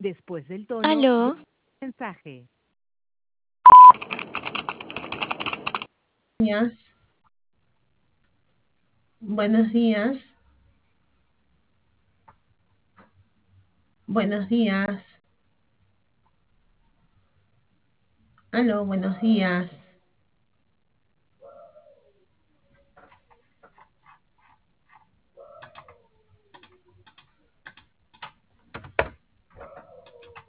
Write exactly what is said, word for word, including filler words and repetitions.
Después del tono, Aló, mensaje. Días. Buenos días. Buenos días. Aló, buenos días.